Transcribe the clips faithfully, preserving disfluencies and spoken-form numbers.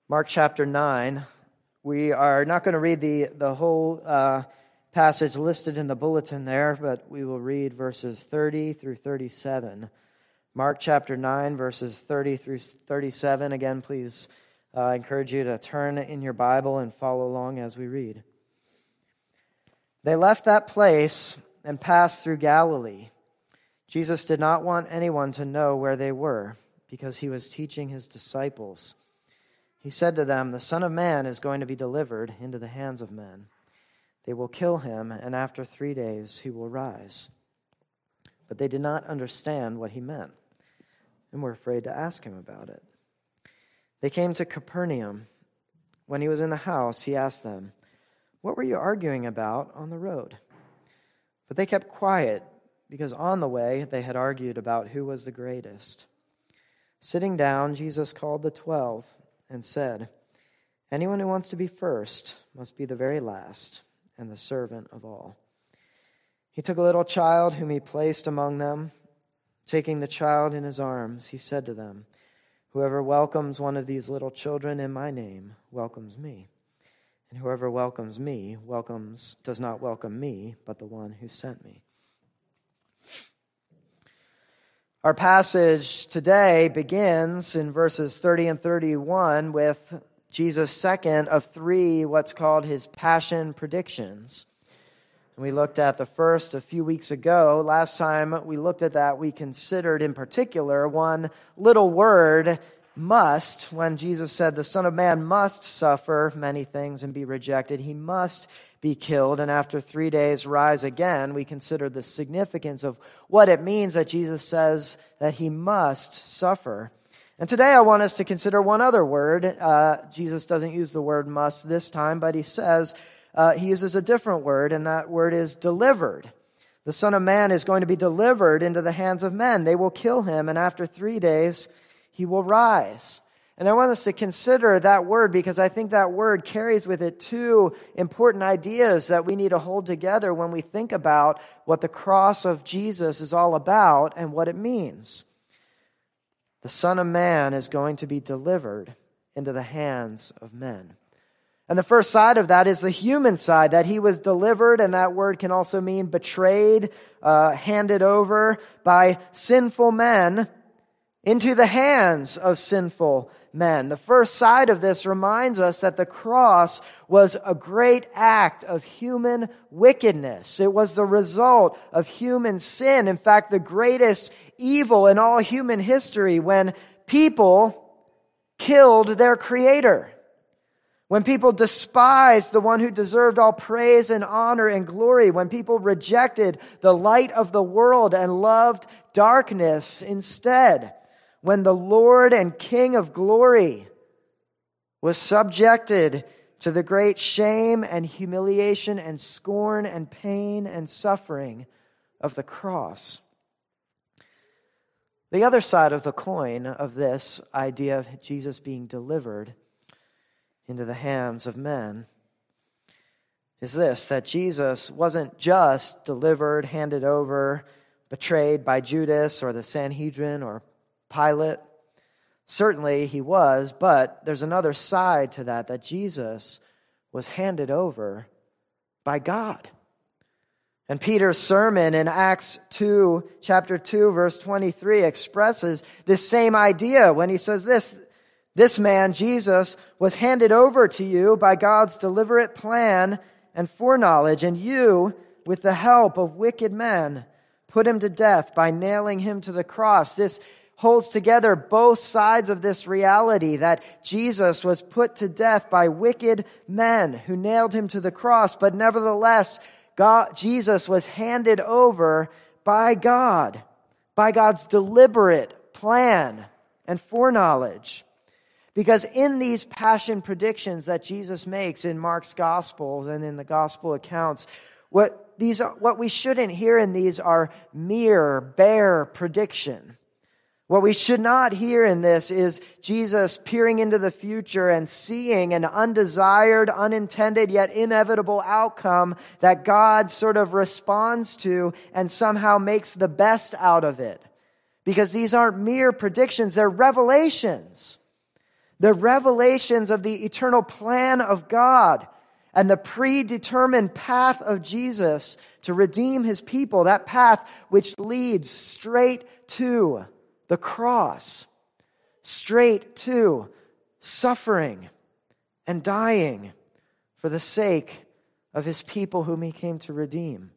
Mark chapter nine. We are not going to read the, the whole uh, passage listed in the bulletin there, but we will read verses thirty through thirty-seven. Mark chapter nine, verses thirty through thirty-seven. Again, please, uh, I encourage you to turn in your Bible and follow along as we read. They left that place and passed through Galilee. Jesus did not want anyone to know where they were, because he was teaching his disciples. He said to them, "The Son of Man is going to be delivered into the hands of men. They will kill him, and after three days he will rise." But they did not understand what he meant, and were afraid to ask him about it. They came to Capernaum. When he was in the house, he asked them, "What were you arguing about on the road?" But they kept quiet, because on the way they had argued about who was the greatest. Sitting down, Jesus called the twelve and said, "Anyone who wants to be first must be the very last and the servant of all." He took a little child whom he placed among them. Taking the child in his arms, he said to them, "Whoever welcomes one of these little children in my name welcomes me. And whoever welcomes me welcomes does not welcome me, but the one who sent me." Our passage today begins in verses thirty and thirty-one with Jesus' second of three, what's called his passion predictions. And we looked at the first a few weeks ago. Last time we looked at that, we considered in particular one little word, must, when Jesus said the Son of Man must suffer many things and be rejected. He must be killed, and after three days rise again. We consider the significance of what it means that Jesus says that he must suffer. And today I want us to consider one other word. Uh, Jesus doesn't use the word must this time, but he says, uh, he uses a different word, and that word is delivered. The Son of Man is going to be delivered into the hands of men. They will kill him, and after three days he will rise. And I want us to consider that word because I think that word carries with it two important ideas that we need to hold together when we think about what the cross of Jesus is all about and what it means. The Son of Man is going to be delivered into the hands of men. And the first side of that is the human side, that he was delivered, and that word can also mean betrayed, uh, handed over by sinful men into the hands of sinful men. The first side of this reminds us that the cross was a great act of human wickedness. It was the result of human sin. In fact, the greatest evil in all human history, when people killed their Creator. When people despised the one who deserved all praise and honor and glory. When people rejected the light of the world and loved darkness instead. When the Lord and King of glory was subjected to the great shame and humiliation and scorn and pain and suffering of the cross. The other side of the coin of this idea of Jesus being delivered into the hands of men is this, that Jesus wasn't just delivered, handed over, betrayed by Judas or the Sanhedrin or Pilate. Certainly he was, but there's another side to that, that Jesus was handed over by God. And Peter's sermon in Acts two, chapter two, verse twenty-three expresses this same idea when he says this, "This man, Jesus, was handed over to you by God's deliberate plan and foreknowledge, and you, with the help of wicked men, put him to death by nailing him to the cross." This holds together both sides of this reality, that Jesus was put to death by wicked men who nailed him to the cross, but nevertheless, God, Jesus was handed over by God, by God's deliberate plan and foreknowledge. Because in these passion predictions that Jesus makes in Mark's Gospels and in the Gospel accounts, what these are, what we shouldn't hear in these are mere, bare prediction. What we should not hear in this is Jesus peering into the future and seeing an undesired, unintended, yet inevitable outcome that God sort of responds to and somehow makes the best out of it. Because these aren't mere predictions, they're revelations. The revelations of the eternal plan of God and the predetermined path of Jesus to redeem his people, that path which leads straight to the cross, straight to suffering and dying for the sake of his people whom he came to redeem,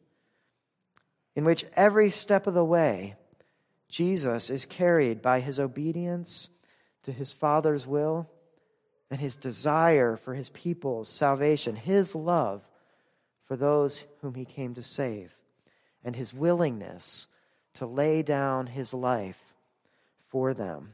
in which every step of the way, Jesus is carried by his obedience to his Father's will and his desire for his people's salvation, his love for those whom he came to save, and his willingness to lay down his life for them.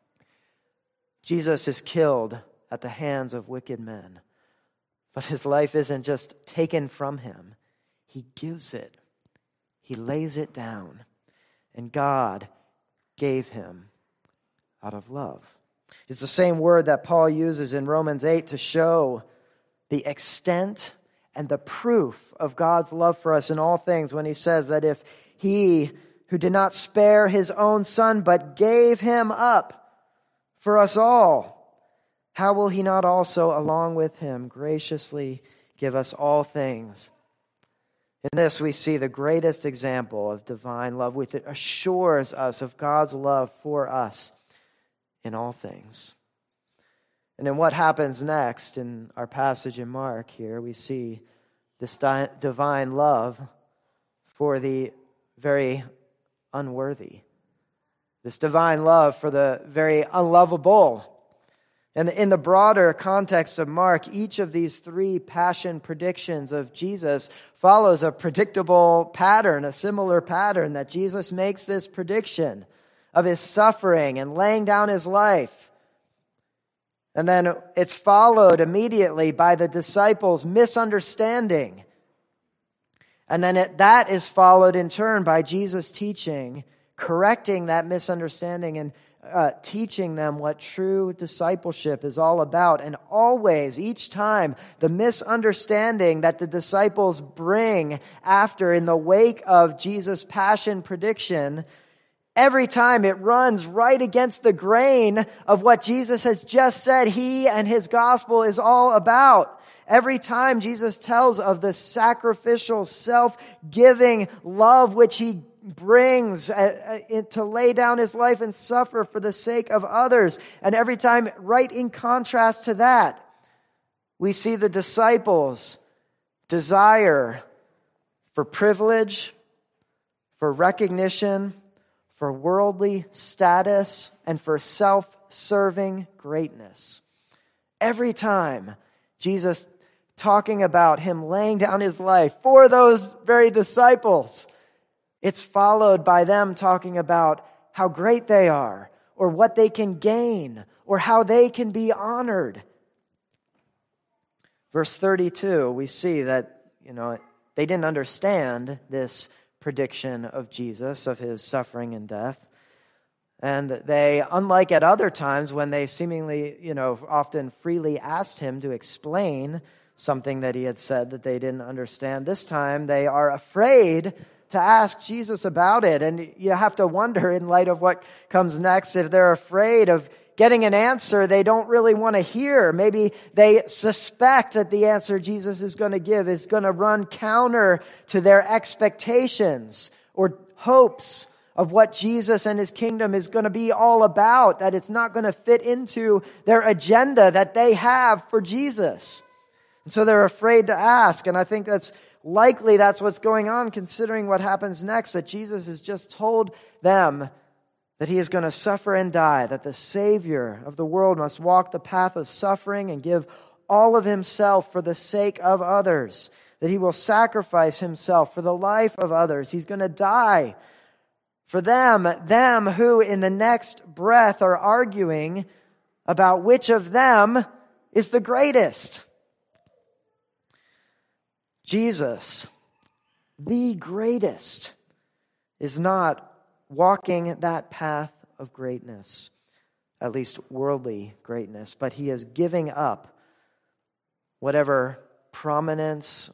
Jesus is killed at the hands of wicked men, but his life isn't just taken from him. He gives it. He lays it down, and God gave him out of love. It's the same word that Paul uses in Romans eight to show the extent and the proof of God's love for us in all things when he says that if he who did not spare his own son but gave him up for us all, how will he not also along with him graciously give us all things? In this we see the greatest example of divine love, which assures us of God's love for us in all things. And in what happens next in our passage in Mark here, we see this di- divine love for the very unworthy. This divine love for the very unlovable. And in the broader context of Mark, each of these three passion predictions of Jesus follows a predictable pattern, a similar pattern that Jesus makes this prediction of his suffering and laying down his life. And then it's followed immediately by the disciples' misunderstanding. And then it, that is followed in turn by Jesus' teaching, correcting that misunderstanding and uh, teaching them what true discipleship is all about. And always, each time, the misunderstanding that the disciples bring after in the wake of Jesus' passion prediction, every time it runs right against the grain of what Jesus has just said he and his gospel is all about. Every time Jesus tells of the sacrificial, self-giving love which he brings to lay down his life and suffer for the sake of others. And every time, right in contrast to that, we see the disciples' desire for privilege, for recognition, for worldly status, and for self-serving greatness. Every time Jesus talking about him laying down his life for those very disciples, it's followed by them talking about how great they are, or what they can gain, or how they can be honored. Verse thirty-two, we see that, you know, they didn't understand this prediction of Jesus, of his suffering and death. And they, unlike at other times when they seemingly, you know, often freely asked him to explain something that he had said that they didn't understand, this time they are afraid to ask Jesus about it. And you have to wonder, in light of what comes next, if they're afraid of getting an answer they don't really want to hear. Maybe they suspect that the answer Jesus is going to give is going to run counter to their expectations or hopes of what Jesus and his kingdom is going to be all about, that it's not going to fit into their agenda that they have for Jesus. And so they're afraid to ask, and I think that's likely that's what's going on, considering what happens next, that Jesus has just told them that he is going to suffer and die, that the Savior of the world must walk the path of suffering and give all of himself for the sake of others, that he will sacrifice himself for the life of others. He's going to die for them, them who in the next breath are arguing about which of them is the greatest. Jesus, the greatest, is not walking that path of greatness, at least worldly greatness, but he is giving up whatever prominence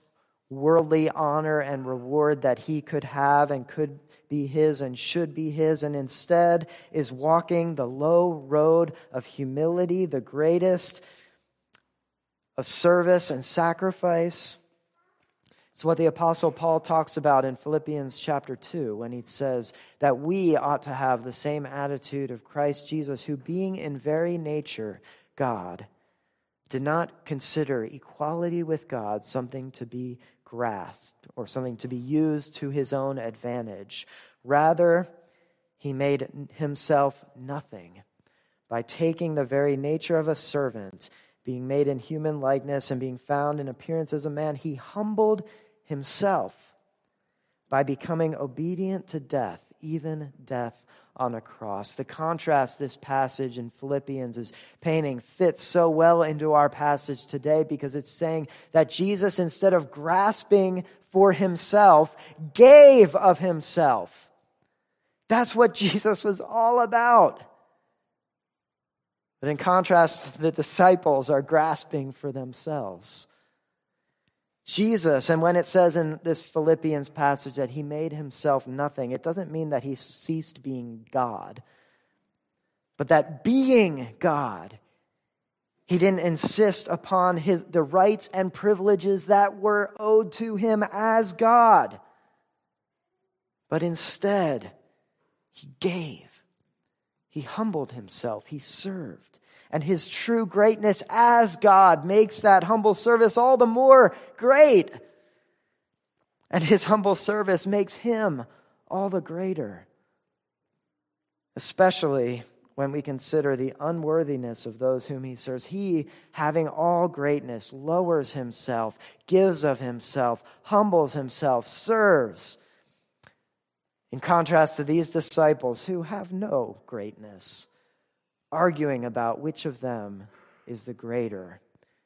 worldly honor and reward that he could have and could be his and should be his, and instead is walking the low road of humility, the greatest of service and sacrifice. It's what the Apostle Paul talks about in Philippians chapter two when he says that we ought to have the same attitude of Christ Jesus, who being in very nature God, did not consider equality with God something to be grasped or something to be used to his own advantage. Rather, he made himself nothing by taking the very nature of a servant, being made in human likeness and being found in appearance as a man. He humbled himself by becoming obedient to death, even death on a cross. The contrast this passage in Philippians is painting fits so well into our passage today, because it's saying that Jesus, instead of grasping for himself, gave of himself. That's what Jesus was all about. But in contrast, the disciples are grasping for themselves. Jesus, and when it says in this Philippians passage that he made himself nothing, it doesn't mean that he ceased being God, but that being God, he didn't insist upon his, the rights and privileges that were owed to him as God, but instead he gave. He humbled himself. He served. And his true greatness as God makes that humble service all the more great. And his humble service makes him all the greater. Especially when we consider the unworthiness of those whom he serves. He, having all greatness, lowers himself, gives of himself, humbles himself, serves. In contrast to these disciples who have no greatness, arguing about which of them is the greater.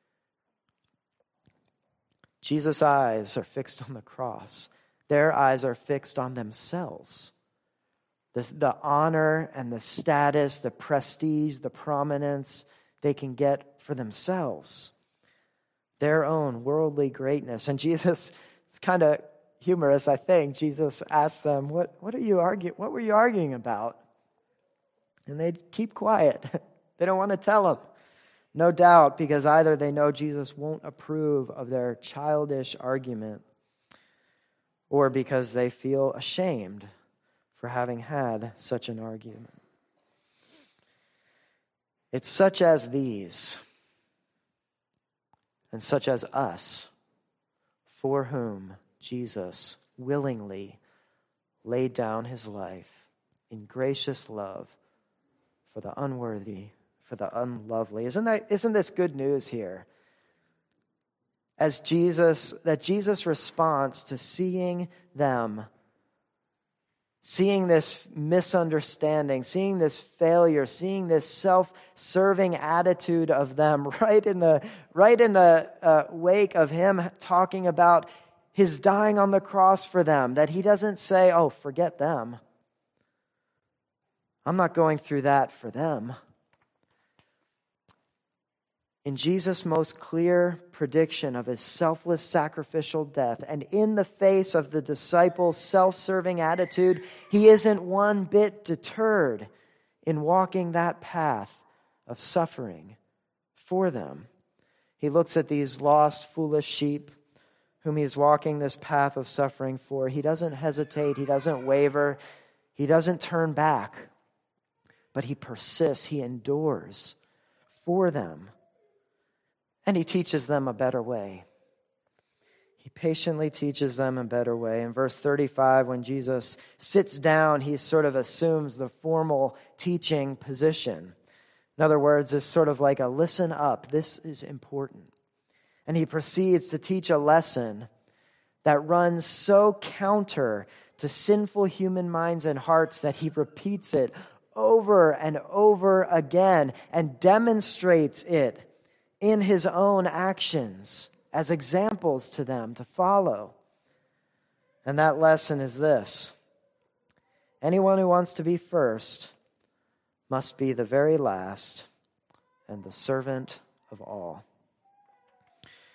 Jesus' eyes are fixed on the cross. Their eyes are fixed on themselves. The, the honor and the status, the prestige, the prominence they can get for themselves. Their own worldly greatness. And Jesus, it's kind of humorous, I think. Jesus asked them, what, what are you arguing? What were you arguing about? And they keep quiet. They don't want to tell him. No doubt because either they know Jesus won't approve of their childish argument, or because they feel ashamed for having had such an argument. It's such as these, and such as us, for whom Jesus willingly laid down his life in gracious love for the unworthy, for the unlovely. Isn't that, isn't this good news here? As Jesus, that Jesus' response to seeing them, seeing this misunderstanding, seeing this failure, seeing this self-serving attitude of them right in the, right in the uh, wake of him talking about his dying on the cross for them, that he doesn't say, oh, forget them. I'm not going through that for them. In Jesus' most clear prediction of his selfless sacrificial death, and in the face of the disciples' self-serving attitude, he isn't one bit deterred in walking that path of suffering for them. He looks at these lost, foolish sheep whom he is walking this path of suffering for. He doesn't hesitate. He doesn't waver. He doesn't turn back. But he persists. He endures for them. And he teaches them a better way. He patiently teaches them a better way. In verse thirty-five, when Jesus sits down, he sort of assumes the formal teaching position. In other words, it's sort of like a listen up. This is important. And he proceeds to teach a lesson that runs so counter to sinful human minds and hearts that he repeats it over and over again and demonstrates it in his own actions as examples to them to follow. And that lesson is this: anyone who wants to be first must be the very last and the servant of all.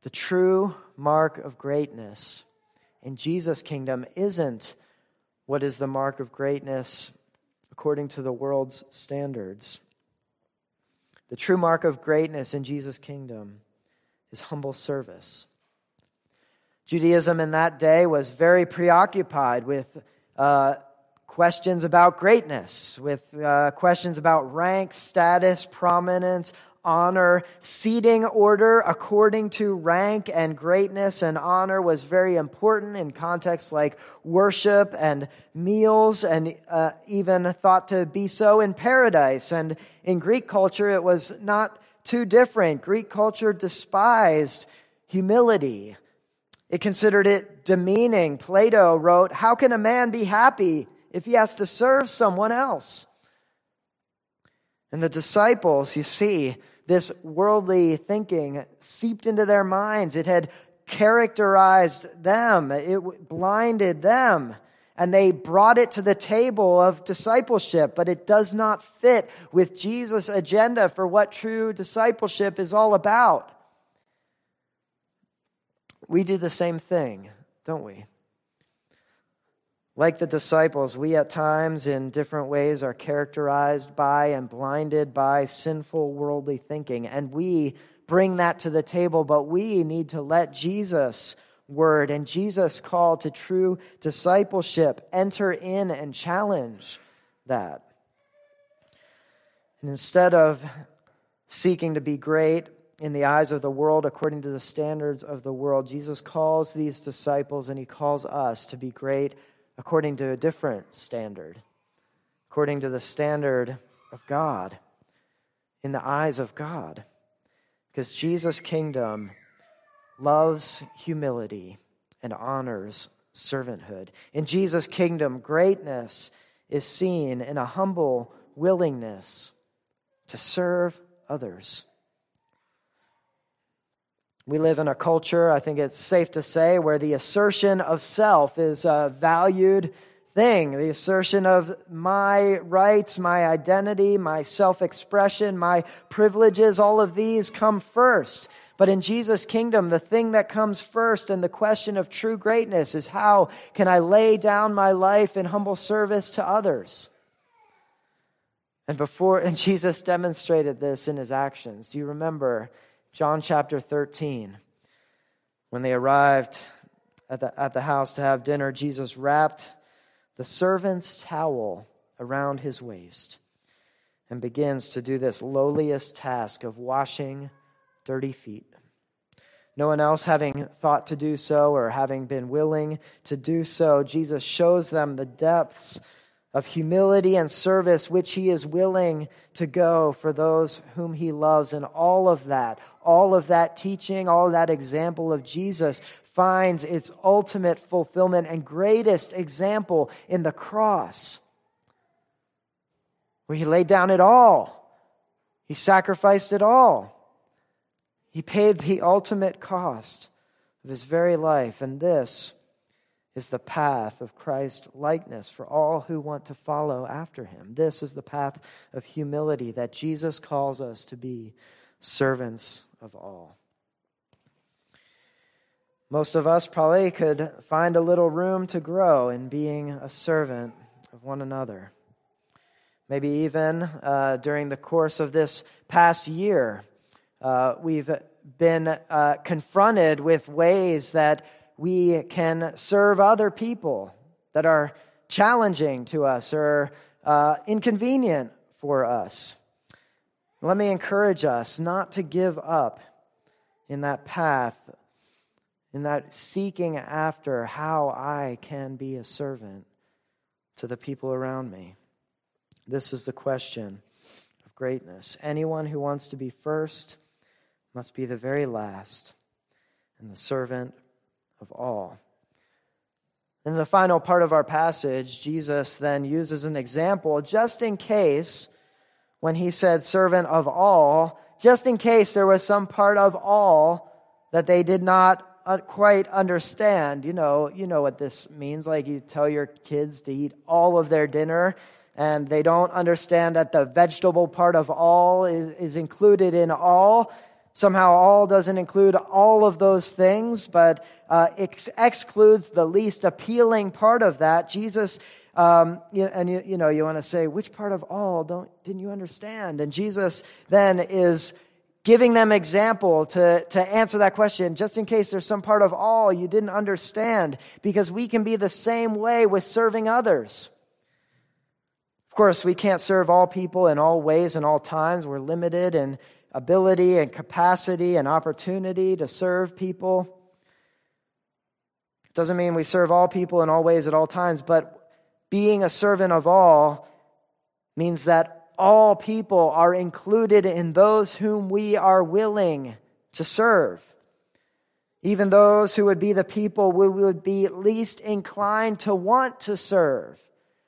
The true mark of greatness in Jesus' kingdom isn't what is the mark of greatness according to the world's standards. The true mark of greatness in Jesus' kingdom is humble service. Judaism in that day was very preoccupied with uh, questions about greatness, with uh, questions about rank, status, prominence, honor. Seating order according to rank and greatness and honor was very important in contexts like worship and meals, and uh, even thought to be so in paradise. And in Greek culture, it was not too different. Greek culture despised humility. It considered it demeaning. Plato wrote, "How can a man be happy if he has to serve someone else?" And the disciples, you see, this worldly thinking seeped into their minds. It had characterized them. It blinded them. And they brought it to the table of discipleship. But it does not fit with Jesus' agenda for what true discipleship is all about. We do the same thing, don't we? Like the disciples, we at times in different ways are characterized by and blinded by sinful worldly thinking. And we bring that to the table, but we need to let Jesus' word and Jesus' call to true discipleship enter in and challenge that. And instead of seeking to be great in the eyes of the world according to the standards of the world, Jesus calls these disciples and he calls us to be great according to a different standard, according to the standard of God, in the eyes of God. Because Jesus' kingdom loves humility and honors servanthood. In Jesus' kingdom, greatness is seen in a humble willingness to serve others. We live in a culture, I think it's safe to say, where the assertion of self is a valued thing. The assertion of my rights, my identity, my self-expression, my privileges, all of these come first. But in Jesus' kingdom, the thing that comes first and the question of true greatness is how can I lay down my life in humble service to others? And before, and Jesus demonstrated this in his actions. Do you remember John chapter thirteen, when they arrived at the, at the house to have dinner, Jesus wrapped the servant's towel around his waist and begins to do this lowliest task of washing dirty feet. No one else having thought to do so or having been willing to do so, Jesus shows them the depths of humility and service which he is willing to go for those whom he loves. And all of that, all of that teaching, all of that example of Jesus finds its ultimate fulfillment and greatest example in the cross, where he laid down it all. He sacrificed it all. He paid the ultimate cost of his very life. And this is the path of Christ likeness for all who want to follow after him. This is the path of humility that Jesus calls us to be servants of all. Most of us probably could find a little room to grow in being a servant of one another. Maybe even uh, during the course of this past year, uh, we've been uh, confronted with ways that we can serve other people that are challenging to us or uh, inconvenient for us. Let me encourage us not to give up in that path, in that seeking after how I can be a servant to the people around me. This is the question of greatness. Anyone who wants to be first must be the very last and the servant of all. In the final part of our passage, Jesus then uses an example just in case, when he said servant of all, just in case there was some part of all that they did not quite understand. You know, you know what this means. Like you tell your kids to eat all of their dinner, and they don't understand that the vegetable part of all is, is included in all. Somehow all doesn't include all of those things, but uh, ex- excludes the least appealing part of that. Jesus, um, you, and you, you know, you want to say, which part of all don't didn't you understand? And Jesus then is giving them example to, to answer that question, just in case there's some part of all you didn't understand, because we can be the same way with serving others. Of course, we can't serve all people in all ways and all times. We're limited in ability and capacity and opportunity to serve people. Doesn't mean we serve all people in all ways at all times, but being a servant of all means that all people are included in those whom we are willing to serve. Even those who would be the people we would be least inclined to want to serve.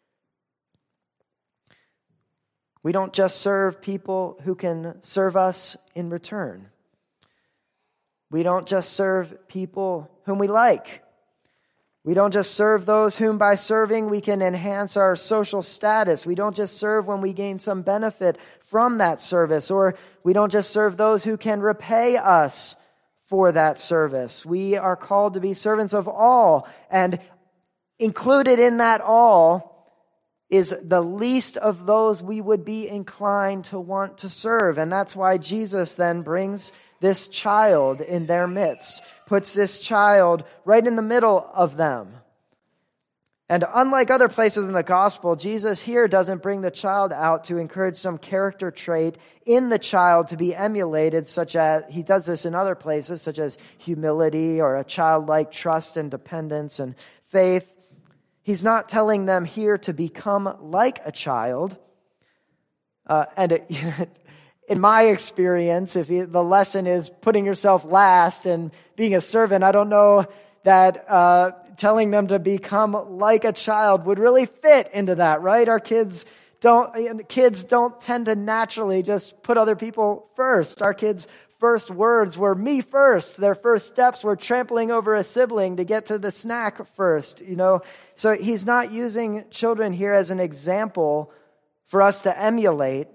We don't just serve people who can serve us in return. We don't just serve people whom we like. We don't just serve those whom by serving we can enhance our social status. We don't just serve when we gain some benefit from that service. Or we don't just serve those who can repay us for that service. We are called to be servants of all. And included in that all is the least of those we would be inclined to want to serve. And that's why Jesus then brings this child in their midst, puts this child right in the middle of them. And unlike other places in the gospel, Jesus here doesn't bring the child out to encourage some character trait in the child to be emulated, such as he does this in other places, such as humility or a childlike trust and dependence and faith. He's not telling them here to become like a child. Uh, and it, in my experience, if you, the lesson is putting yourself last and being a servant, I don't know that uh, telling them to become like a child would really fit into that, right? Our kids don't, kids don't tend to naturally just put other people first. Our kids' first words were me first. Their first steps were trampling over a sibling to get to the snack first, you know. So he's not using children here as an example for us to emulate,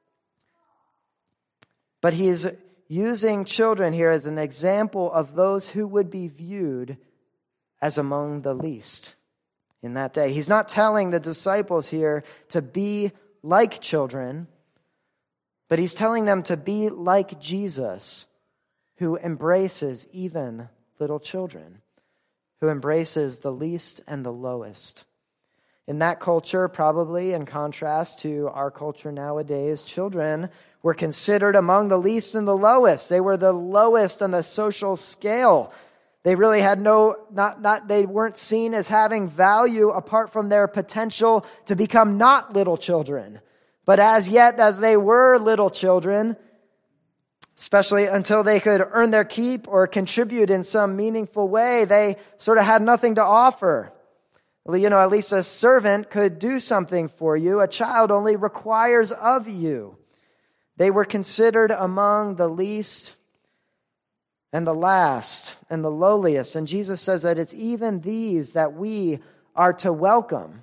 but he's using children here as an example of those who would be viewed as among the least in that day. He's not telling the disciples here to be like children, but he's telling them to be like Jesus, who embraces even little children, who embraces the least and the lowest. In that culture, probably in contrast to our culture nowadays, children were considered among the least and the lowest. They were the lowest on the social scale. They really had no, not, not, they weren't seen as having value apart from their potential to become not little children. But as yet, as they were little children, especially until they could earn their keep or contribute in some meaningful way, they sort of had nothing to offer. Well, you know, at least a servant could do something for you. A child only requires of you. They were considered among the least and the last and the lowliest. And Jesus says that it's even these that we are to welcome,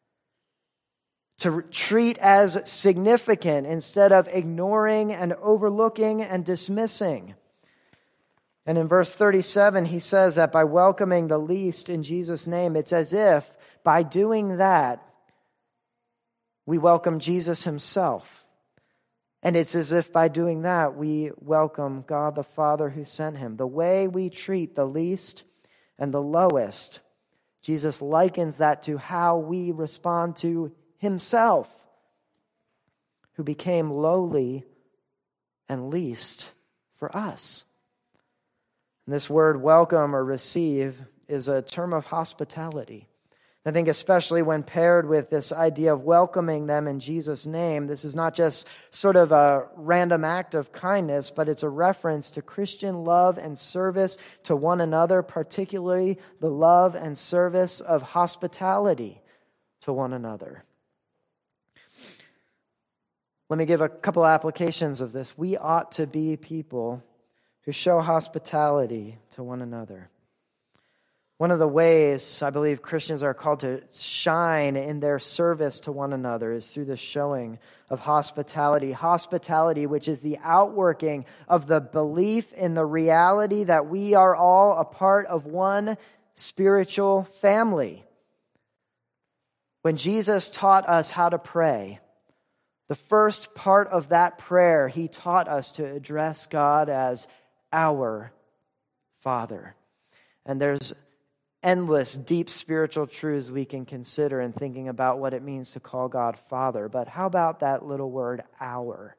to treat as significant instead of ignoring and overlooking and dismissing. And in verse thirty-seven, he says that by welcoming the least in Jesus' name, it's as if by doing that, we welcome Jesus himself. And it's as if by doing that, we welcome God the Father who sent him. The way we treat the least and the lowest, Jesus likens that to how we respond to himself, who became lowly and least for us. And this word welcome or receive is a term of hospitality. I think especially when paired with this idea of welcoming them in Jesus' name, this is not just sort of a random act of kindness, but it's a reference to Christian love and service to one another, particularly the love and service of hospitality to one another. Let me give a couple applications of this. We ought to be people who show hospitality to one another. One of the ways I believe Christians are called to shine in their service to one another is through the showing of hospitality. Hospitality, which is the outworking of the belief in the reality that we are all a part of one spiritual family. When Jesus taught us how to pray, the first part of that prayer, he taught us to address God as our Father. And there's endless, deep spiritual truths we can consider in thinking about what it means to call God Father. But how about that little word, our?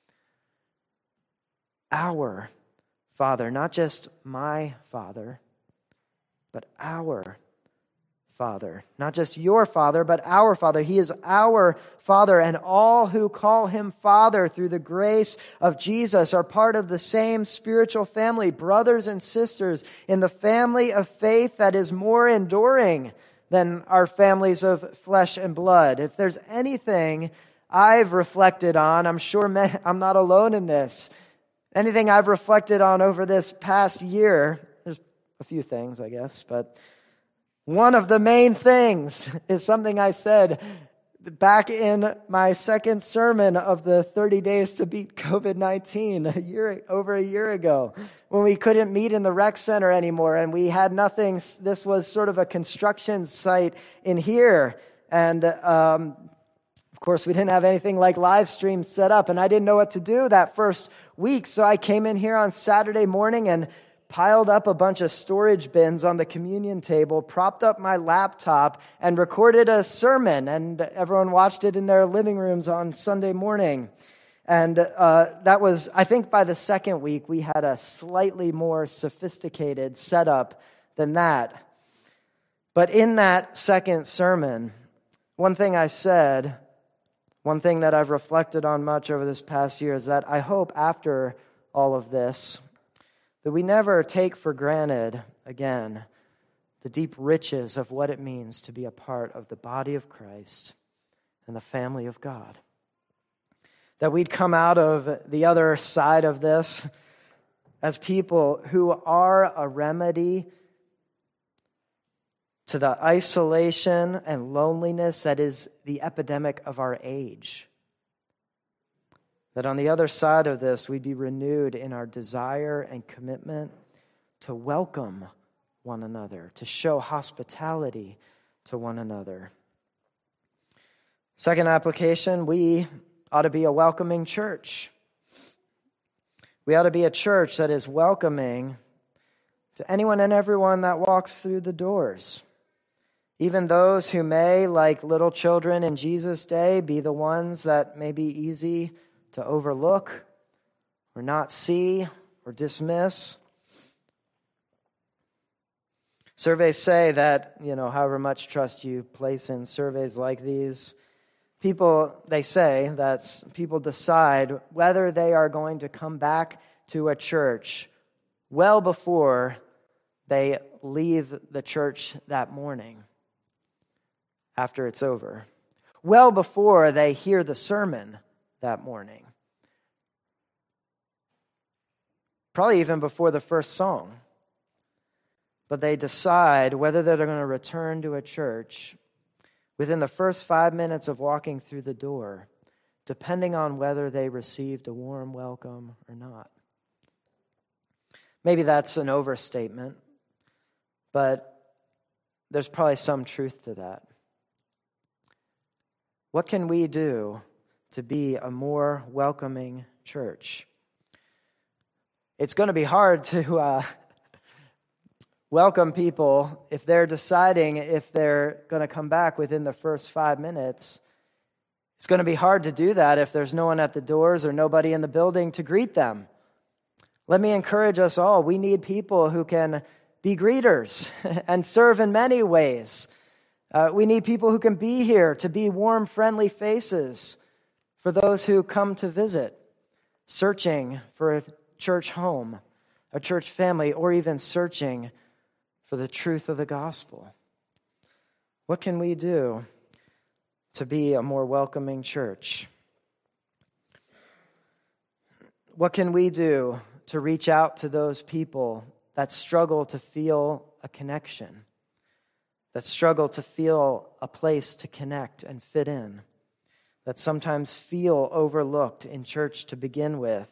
Our Father, not just my Father, but our Father. Not just your Father, but our Father. He is our Father, and all who call him Father through the grace of Jesus are part of the same spiritual family, brothers and sisters in the family of faith that is more enduring than our families of flesh and blood. If there's anything I've reflected on, I'm sure I'm not alone in this. Anything I've reflected on over this past year, there's a few things, I guess, but one of the main things is something I said back in my second sermon of the thirty days to beat covid nineteen a year over a year ago, when we couldn't meet in the rec center anymore and we had nothing. This was sort of a construction site in here, and um, of course we didn't have anything like live stream set up, and I didn't know what to do that first week, so I came in here on Saturday morning and piled up a bunch of storage bins on the communion table, propped up my laptop, and recorded a sermon. And everyone watched it in their living rooms on Sunday morning. And uh, that was, I think by the second week, we had a slightly more sophisticated setup than that. But in that second sermon, one thing I said, one thing that I've reflected on much over this past year is that I hope after all of this, that we never take for granted, again, the deep riches of what it means to be a part of the body of Christ and the family of God. That we'd come out of the other side of this as people who are a remedy to the isolation and loneliness that is the epidemic of our age. That on the other side of this, we'd be renewed in our desire and commitment to welcome one another, to show hospitality to one another. Second application, we ought to be a welcoming church. We ought to be a church that is welcoming to anyone and everyone that walks through the doors. Even those who may, like little children in Jesus' day, be the ones that may be easy to overlook or not see or dismiss. Surveys say that, you know, however much trust you place in surveys like these, people, they say that people decide whether they are going to come back to a church well before they leave the church that morning after it's over, well before they hear the sermon that morning. Probably even before the first song. But they decide whether they're going to return to a church within the first five minutes of walking through the door, depending on whether they received a warm welcome or not. Maybe that's an overstatement, but there's probably some truth to that. What can we do to be a more welcoming church? It's going to be hard to uh, welcome people if they're deciding if they're going to come back within the first five minutes. It's going to be hard to do that if there's no one at the doors or nobody in the building to greet them. Let me encourage us all. We need people who can be greeters and serve in many ways. Uh, we need people who can be here to be warm, friendly faces for those who come to visit, searching for a church home, a church family, or even searching for the truth of the gospel. What can we do to be a more welcoming church? What can we do to reach out to those people that struggle to feel a connection that struggle to feel a place to connect and fit in, that sometimes feel overlooked in church to begin with.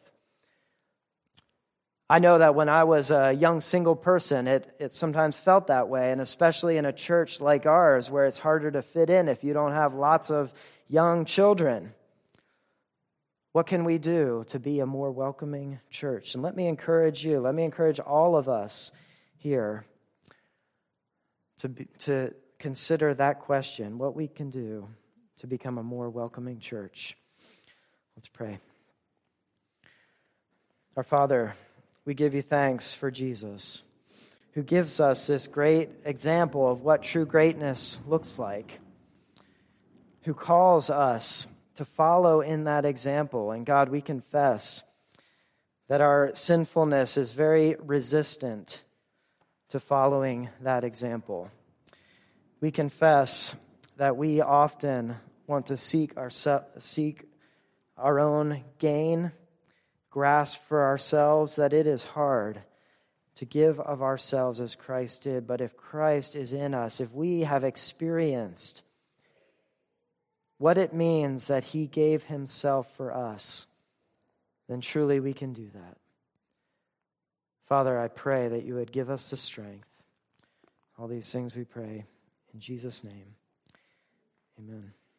I know that when I was a young single person, it, it sometimes felt that way, and especially in a church like ours where it's harder to fit in if you don't have lots of young children. What can we do to be a more welcoming church? And let me encourage you, let me encourage all of us here to be, to consider that question, what we can do to become a more welcoming church. Let's pray. Our Father, we give you thanks for Jesus, who gives us this great example of what true greatness looks like, who calls us to follow in that example. And God, we confess that our sinfulness is very resistant to following that example. We confess that we often want to seek our, seek our own gain, grasp for ourselves, that it is hard to give of ourselves as Christ did. But if Christ is in us, if we have experienced what it means that he gave himself for us, then truly we can do that. Father, I pray that you would give us the strength. All these things we pray in Jesus' name. Amen.